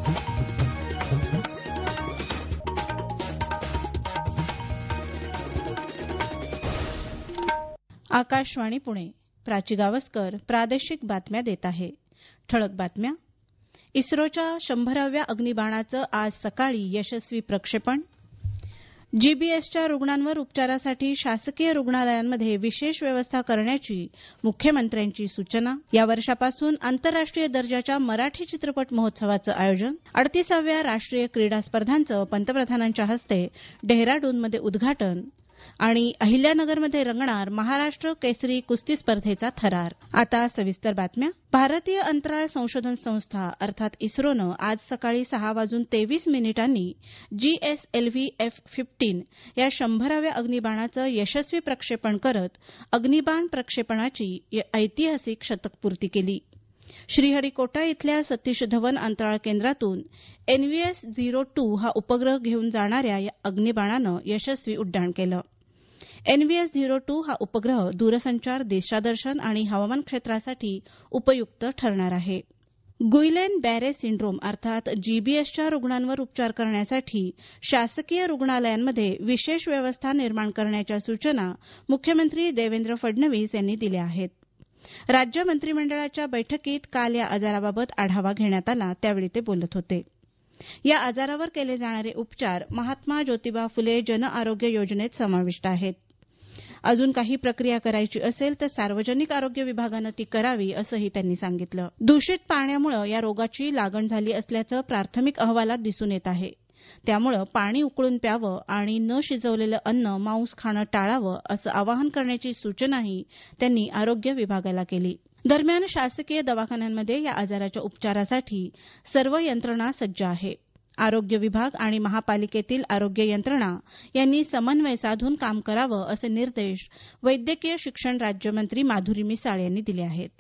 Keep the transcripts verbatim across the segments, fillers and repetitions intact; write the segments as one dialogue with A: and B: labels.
A: आकाशवाणी पुणे. प्राची गावस्कर प्रादेशिक बातम्या देत आहे. ठळक बातम्या. इस्रोच्या शंभराव्या अग्निबाणाचं आज सकाळी यशस्वी प्रक्षेपण. जीबीएसच्या रुग्णांवर उपचारासाठी शासकीय रुग्णालयांमध्ये विशेष व्यवस्था करण्याची मुख्यमंत्र्यांची सूचना. या वर्षापासून आंतरराष्ट्रीय दर्जाच्या मराठी चित्रपट महोत्सवाचं आयोजन. अडतीसाव्या राष्ट्रीय क्रीडा स्पर्धांचं पंतप्रधानांच्या हस्ते डेहराडूनमध्ये उद्घाटन. आणि अहिल्यानगरमध्ये रंगणार महाराष्ट्र केसरी कुस्ती स्पर्धेचा थरार. आता सविस्तर बातम्या. भारतीय अंतराळ संशोधन संस्था अर्थात इस्रोनं आज सकाळी सहा वाजून तेवीस मिनिटांनी जीएसएलव्ही एफ फिफ्टीन या शंभराव्या अग्निबाणाचं यशस्वी प्रक्षेपण करत अग्निबाण प्रक्षेपणाची ऐतिहासिक शतकपूर्ती केली. श्रीहरिकोटा इथल्या सतीश धवन अंतराळ केंद्रातून एनव्हीएस झिरो टू हा उपग्रह घेऊन जाणाऱ्या या अग्निबाणानं यशस्वी उड्डाण केलं. एनव्हीएस झिरो टू हा उपग्रह दूरसंचार, दिशादर्शन आणि हवामान क्षेत्रासाठी उपयुक्त ठरणार आहे. गुइलेन बॅरे सिंड्रोम अर्थात जीबीएसच्या रुग्णांवर उपचार करण्यासाठी शासकीय रुग्णालयांमध्ये विशेष व्यवस्था निर्माण करण्याच्या सूचना मुख्यमंत्री देवेंद्र फडणवीस यांनी दिल्या आहेत. राज्य मंत्रिमंडळाच्या बैठकीत काल या आजाराबाबत आढावा घेण्यात आला, त्यावेळी ते बोलत होते. या आजारावर केले जाणारे उपचार महात्मा ज्योतिबा फुले जन आरोग्य योजनेत समाविष्ट आहेत. अजून काही प्रक्रिया करायची असेल तर सार्वजनिक आरोग्य विभागानं ती करावी, असंही त्यांनी सांगितलं. दूषित पाण्यामुळे या रोगाची लागण झाली असल्याचं प्राथमिक अहवालात दिसून येत आहे. त्यामुळे पाणी उकळून प्यावं आणि न शिजवलेलं अन्न, मांस खाणं टाळावं असं आवाहन करण्याची सूचनाही त्यांनी आरोग्य विभागाला केली. दरम्यान शासकीय दवाखान्यांमध्ये या आजाराच्या उपचारासाठी सर्व यंत्रणा सज्ज आहे. आरोग्य विभाग आणि महापालिकेतील आरोग्य यंत्रणा यांनी समन्वय साधून काम करावं असे निर्देश वैद्यकीय शिक्षण राज्यमंत्री माधुरी मिसाळ यांनी दिले आहेत.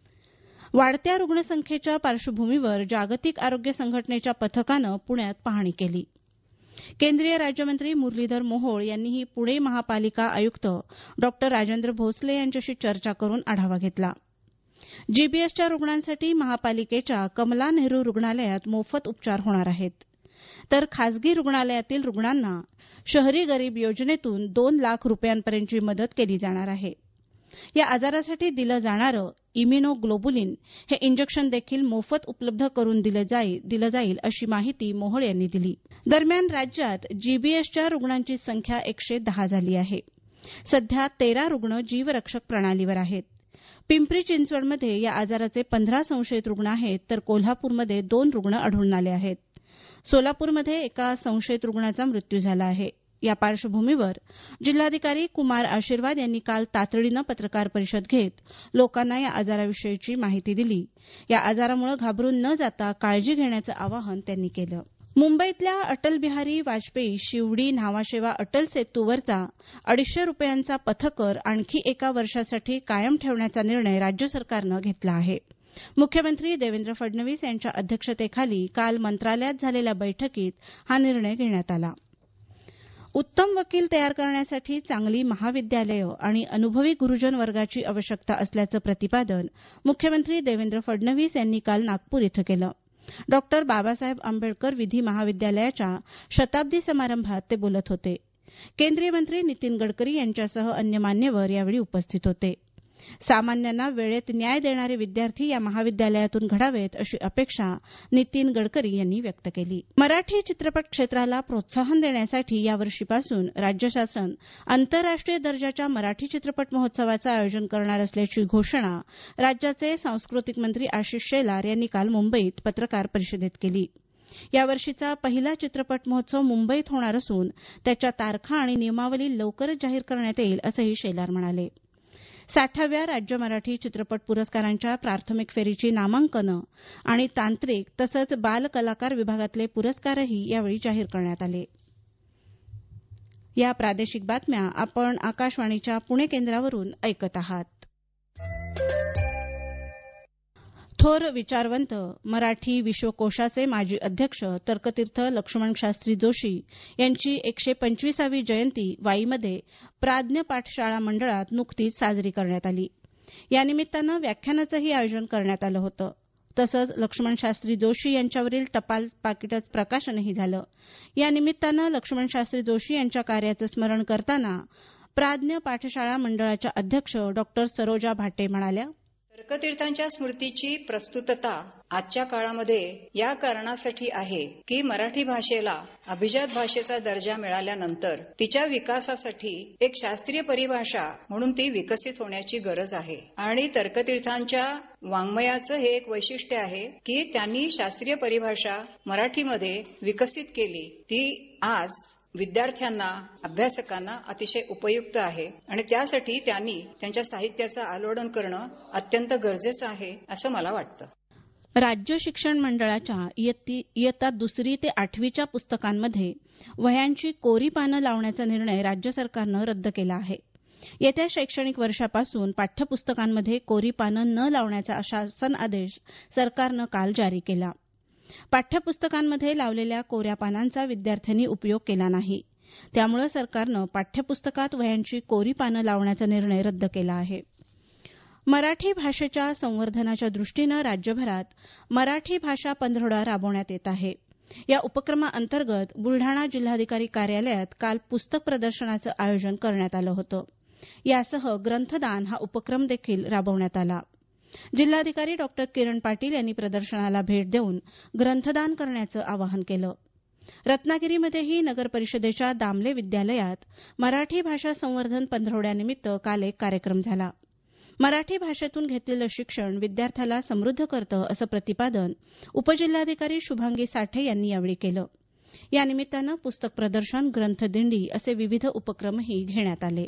A: वाढत्या रुग्णसंख्येच्या पार्श्वभूमीवर जागतिक आरोग्य संघटनेच्या पथकानं पुण्यात पाहणी केली. केंद्रीय राज्यमंत्री मुरलीधर मोहोळ यांनीही पुणे महापालिका आयुक्त डॉक्टर राजेंद्र भोसले यांच्याशी चर्चा करून आढावा घेतला. जीबीएसच्या रुग्णांसाठी महापालिकेच्या कमला नेहरू रुग्णालयात मोफत उपचार होणार आहेत, तर खासगी रुग्णालयातील रुग्णांना शहरी गरीब योजनेतून दोन लाख रुपयांपर्यंतची मदत केली जाणार आहे. या आजारासाठी दिलं जाणारं इम्युनोग्लोबुलिन हे इंजेक्शन देखील मोफत उपलब्ध करून दिलं जाईल, दिलं जाईल अशी माहिती मोहोळ यांनी दिली. दरम्यान राज्यात जीबीएसच्या रुग्णांची संख्या एकशे दहा झाली आहे. सध्या तेरा रुग्ण जीवरक्षक प्रणालीवर आहेत. पिंपरी चिंचवडमध्ये या आजाराचे पंधरा संशयित रुग्ण आहेत, तर कोल्हापूरमध्ये दोन रुग्ण आढळून आले आहेत. सोलापूरमध्ये एका संशयित रुग्णाचा मृत्यू झाला आहे. या पार्श्वभूमीवर जिल्हाधिकारी कुमार आशीर्वाद यांनी काल तातडीनं पत्रकार परिषद घेत लोकांना या आजाराविषयीची माहिती दिली. या आजारामुळे घाबरून न जाता काळजी घेण्याचं आवाहन त्यांनी केलं. मुंबईतल्या अटल बिहारी वाजपेयी शिवडी न्हावाशेवा अटल सेतूवरचा अडीचशे रुपयांचा पथकर आणखी एका वर्षासाठी कायम ठेवण्याचा निर्णय राज्य सरकारनं घेतला आहे. मुख्यमंत्री देवेंद्र फडणवीस यांच्या अध्यक्षतेखाली काल मंत्रालयात झालेल्या बैठकीत हा निर्णय घेण्यात आला. उत्तम वकील तयार करण्यासाठी चांगली महाविद्यालयं आणि अनुभवी गुरुजन वर्गाची आवश्यकता असल्याचं प्रतिपादन मुख्यमंत्री देवेंद्र फडणवीस यांनी काल नागपूर इथं केलं. डॉक्टर बाबासाहेब आंबेडकर विधी महाविद्यालयाच्या शताब्दी समारंभात ते बोलत होते. केंद्रीय मंत्री नितीन गडकरी यांच्यासह अन्य मान्यवर यावेळी उपस्थित होते. सामान्यांना वेळेत न्याय देणारे विद्यार्थी या महाविद्यालयातून घडावेत अशी अपेक्षा नितीन गडकरी यांनी व्यक्त केली. मराठी चित्रपट क्षेत्राला प्रोत्साहन देण्यासाठी यावर्षीपासून राज्य शासन आंतरराष्ट्रीय दर्जाच्या मराठी चित्रपट महोत्सवाचं आयोजन करणार असल्याची घोषणा राज्याचे सांस्कृतिक मंत्री आशिष शेलार यांनी काल मुंबईत पत्रकार परिषदेत केली. यावर्षीचा पहिला चित्रपट महोत्सव मुंबईत होणार असून त्याच्या तारखा आणि नियमावली लवकरच जाहीर करण्यात येईल असंही शेलार म्हणाले. साठाव्या राज्य मराठी चित्रपट पुरस्कारांच्या प्राथमिक फेरीची नामांकनं आणि तांत्रिक तसंच बाल कलाकार विभागातले पुरस्कारही यावेळी जाहीर करण्यात आले. या प्रादेशिक बातम्या आपण आकाशवाणीच्या पुणे केंद्रावरून ऐकत आहात. थोर विचारवंत मराठी विश्वकोशाचे माजी अध्यक्ष तर्कतीर्थ लक्ष्मणशास्त्री जोशी यांची एकशे पंचवीसावी जयंती वाईमध्ये प्राज्ञ पाठशाळा मंडळात नुकतीच साजरी करण्यात आली. या निमित्तानं व्याख्यानाचंही आयोजन करण्यात आलं होतं. तसंच लक्ष्मण शास्त्री जोशी यांच्यावरील टपाल पाकिटाचं प्रकाशनही झालं. या निमित्तानं लक्ष्मण शास्त्री जोशी यांच्या कार्याचं स्मरण करताना प्राज्ञ पाठशाळा मंडळाच्या अध्यक्ष डॉक्टर सरोजा भाटे म्हणाल्या,
B: तर्कतीर्थांच्या स्मृतीची प्रस्तुतता आजच्या काळामध्ये या कारणासाठी आहे की मराठी भाषेला अभिजात भाषेचा दर्जा मिळाल्यानंतर तिच्या विकासासाठी एक शास्त्रीय परिभाषा म्हणून ती विकसित होण्याची गरज आहे. आणि तर्कतीर्थांच्या वाङ्मयाचं हे एक वैशिष्ट्य आहे की त्यांनी शास्त्रीय परिभाषा मराठीमध्ये विकसित केली. ती आज विद्यार्थ्यांना, अभ्यासकांना अतिशय उपयुक्त आहे आणि त्यासाठी त्यांनी त्यांच्या साहित्याचं आलोडन करणं अत्यंत गरजेचं आहे असं मला वाटतं.
A: राज्य शिक्षण मंडळाच्या इयत्ता दुसरी ते आठवीच्या पुस्तकांमध्ये वह्यांची कोरी पानं लावण्याचा निर्णय राज्य सरकारनं रद्द केला आहे. येत्या शैक्षणिक वर्षापासून पाठ्यपुस्तकांमध्ये कोरी पानं न लावण्याचा शासन आदेश सरकारनं काल जारी केला. पाठ्यपुस्तकांमध्ये लावलेल्या कोऱ्या पानांचा विद्यार्थ्यांनी उपयोग केला नाही. त्यामुळे सरकारनं पाठ्यपुस्तकात वह्यांची कोरी पानं लावण्याचा निर्णय रद्द केला आहे. मराठी भाषेच्या संवर्धनाच्या दृष्टीनं राज्यभरात मराठी भाषा पंधरवडा राबवण्यात येत आहे. या उपक्रमाअंतर्गत बुलढाणा जिल्हाधिकारी कार्यालयात काल पुस्तक प्रदर्शनाचं आयोजन करण्यात आलं होतं. यासह ग्रंथदान हा उपक्रम देखील राबवण्यात आला. जिल्हाधिकारी डॉक्टर किरण पाटील यांनी प्रदर्शनाला भेट देऊन ग्रंथदान करण्याचं आवाहन केलं. रत्नागिरीमध्येही नगर परिषदेच्या दामले विद्यालयात मराठी भाषा संवर्धन पंधरवड्यानिमित्त काल एक कार्यक्रम झाला. मराठी भाषेतून घेतलेलं शिक्षण विद्यार्थ्याला समृद्ध करतं असं प्रतिपादन उपजिल्हाधिकारी शुभांगी साठे यांनी यावेळी केलं. या निमित्तानं पुस्तक प्रदर्शन, ग्रंथदिंडी असे विविध उपक्रमही घेण्यात आले.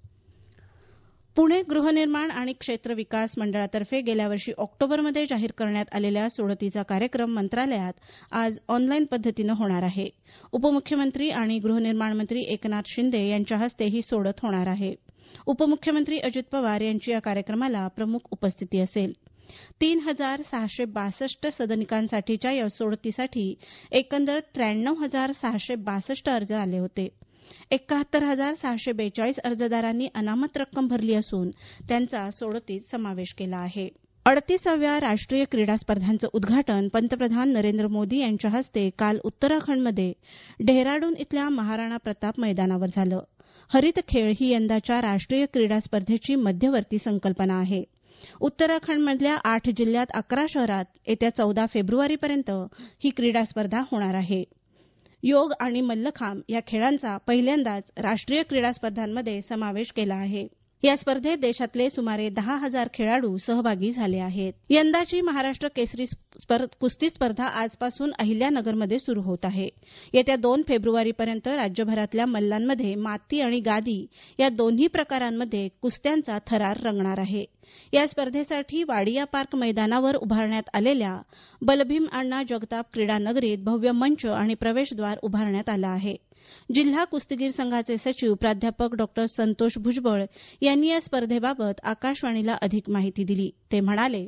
A: पुणे गृहनिर्माण आणि क्षेत्र विकास मंडळातर्फे गेल्या वर्षी ऑक्टोबरमध्ये जाहीर करण्यात आलेल्या सोडतीचा कार्यक्रम मंत्रालयात आज ऑनलाईन पद्धतीनं होणार आहे. उपमुख्यमंत्री आणि गृहनिर्माण मंत्री एकनाथ शिंदे यांच्या हस्ते ही सोडत होणार आहे. उपमुख्यमंत्री अजित पवार यांची या कार्यक्रमाला प्रमुख उपस्थिती असेल. तीन हजार सहाशे बासष्ट सदनिकांसाठीच्या या सोडतीसाठी एकंदर त्र्याण्णव हजार सहाशे बासष्ट अर्ज आले होते. एकाहत्तर हजार सहाशे बेचाळीस अर्जदारांनी अनामत रक्कम भरली असून त्यांचा सोडतीत समावेश केला आहे. अडतीसाव्या राष्ट्रीय क्रीडा स्पर्धांचं उद्घाटन पंतप्रधान नरेंद्र मोदी यांच्या हस्ते काल उत्तराखंडमध्ये डेहराडून इथल्या महाराणा प्रताप मैदानावर झालं. हरित खेळ ही यंदाच्या राष्ट्रीय क्रीडा स्पर्धेची मध्यवर्ती संकल्पना आहे. उत्तराखंडमधल्या आठ जिल्ह्यात अकरा शहरात येत्या चौदा फेब्रुवारीपर्यंत ही क्रीडा स्पर्धा होणार आहे. योग आणि मल्लखांब या खेळांचा पहिल्यांदाच राष्ट्रीय क्रीडा स्पर्धांमध्ये समावेश केला आहे. या स्पर्धेत देशातले सुमारे दहा हजार खेळाडू सहभागी झाले आहेत. यंदाची महाराष्ट्र केसरी कुस्ती स्पर्धा आजपासून अहिल्यानगरमध्ये सुरू होत आहे. येत्या दोन फेब्रुवारीपर्यंत राज्यभरातल्या मल्लांमध्ये माती आणि गादी या दोन्ही प्रकारांमध्ये कुस्त्यांचा थरार रंगणार आहे. या स्पर्धेसाठी वाडिया पार्क मैदानावर उभारण्यात आलेल्या बलभीम अण्णा जगताप क्रीडा नगरीत भव्य मंच आणि प्रवेशद्वार उभारण्यात आलं आहे. जिल्हा कुस्तीगीर संघाचे सचिव प्राध्यापक डॉक्टर संतोष भुजबळ यांनी या स्पर्धेबाबत आकाशवाणीला अधिक माहिती दिली. ते म्हणाले,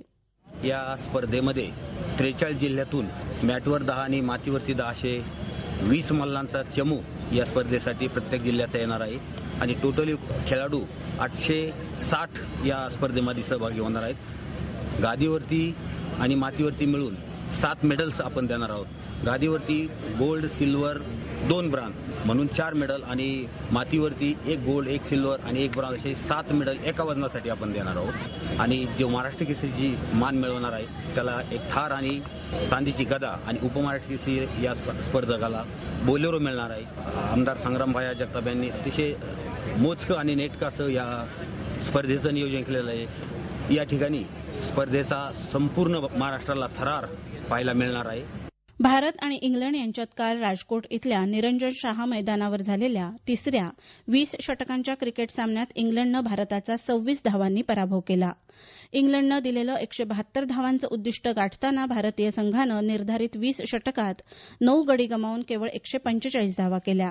C: या स्पर्धेमध्ये त्रेचाळीस जिल्ह्यातून मॅटवर दहा आणि मातीवरती दहाशे वीस मल्लांचा चमू या स्पर्धेसाठी प्रत्येक जिल्ह्याचा येणार आहे आणि टोटली खेळाडू आठशे साठ या स्पर्धेमध्ये सहभागी होणार आहेत. गादीवरती आणि मातीवरती मिळून सात मेडल्स आपण देणार आहोत. गादीवरती गोल्ड, सिल्वर, दोन ब्रॉन्झ म्हणून चार मेडल आणि मातीवरती एक गोल्ड, एक सिल्वर आणि एक ब्रॉन्झ असे सात मेडल एका वजनासाठी आपण देणार आहोत. आणि जो महाराष्ट्र केसरीची मान मिळवणार आहे त्याला एक थार आणि चांदीची गदा आणि उपमहाराष्ट्र केसरी या स्पर्धकाला बोलेरो मिळणार आहे. आमदार संग्रामभाया जगताप यांनी अतिशय मोजकं आणि नेटकं असं या स्पर्धेचं नियोजन केलेलं आहे. या ठिकाणी स्पर्धेचा संपूर्ण महाराष्ट्राला थरार पाहायला मिळणार आहे.
A: भारत आणि इंग्लंड यांच्यात काल राजकोट इथल्या निरंजन शाह मैदानावर झालेल्या तिसऱ्या वीस षटकांच्या क्रिकेट सामन्यात इंग्लंडनं भारताचा सव्वीस धावांनी पराभव केला. इंग्लंडनं दिलेलं एकशे बहात्तर धावांचं उद्दिष्ट गाठताना भारतीय संघानं निर्धारित वीस षटकात नऊ गडी गमावून केवळ एकशे पंचेचाळीस धावा केल्या.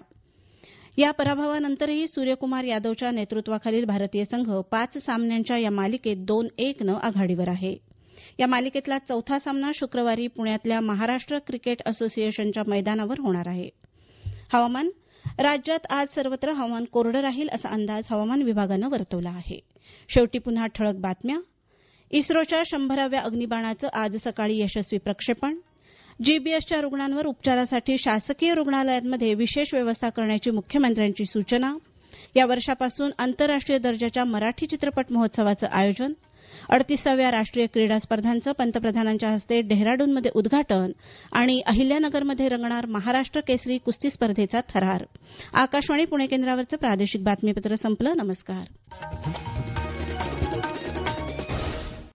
A: या पराभवानंतरही सूर्यकुमार यादवच्या नेतृत्वाखालील भारतीय संघ पाच सामन्यांच्या या मालिकेत दोन एकनं आघाडीवर आहे. या मालिकेतला चौथा सामना शुक्रवारी पुण्यातल्या महाराष्ट्र क्रिकेट असोसिएशनच्या मैदानावर होणार आहे. हवामान. राज्यात आज सर्वत्र हवामान कोरडं राहील असा अंदाज हवामान विभागानं वर्तवला आहे. शेवटी पुन्हा ठळक बातम्या. इस्रोच्या शंभराव्या अग्निबाणाचं आज सकाळी यशस्वी प्रक्षेपण. जीबीएसच्या रुग्णांवर उपचारासाठी शासकीय रुग्णालयांमध्ये विशेष व्यवस्था करण्याची मुख्यमंत्र्यांची सूचना. या वर्षापासून आंतरराष्ट्रीय दर्जाच्या मराठी चित्रपट महोत्सवाचं आयोजन. अडतीसाव्या राष्ट्रीय क्रीडा स्पर्धांचं पंतप्रधानांच्या हस्ते डेहराडूनमध्ये उद्घाटन आणि अहिल्यानगरमध्ये रंगणार महाराष्ट्र केसरी कुस्ती स्पर्धेचा थरार. आकाशवाणी पुणे केंद्रावरचं प्रादेशिक बातमीपत्र संपलं. नमस्कार.